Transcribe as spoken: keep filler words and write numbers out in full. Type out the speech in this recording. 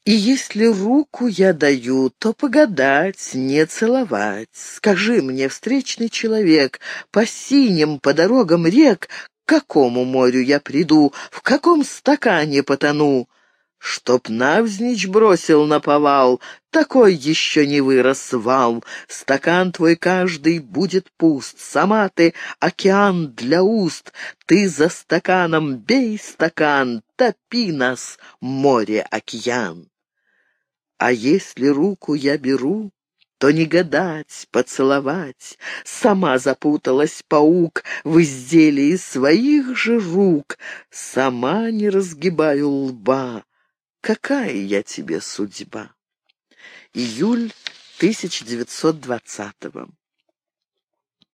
И если руку я даю, то погадать, не целовать. Скажи мне, встречный человек, по синим, по дорогам рек, к какому морю я приду, в каком стакане потону? Чтоб навзничь бросил наповал, такой еще не вырос вал. Стакан твой каждый будет пуст, сама ты океан для уст. Ты за стаканом бей стакан, топи нас, море-океан. А если руку я беру, то не гадать, поцеловать. Сама запуталась паук в изделии своих же рук, сама не разгибаю лба. Какая я тебе судьба? Июль тысяча девятьсот двадцатого.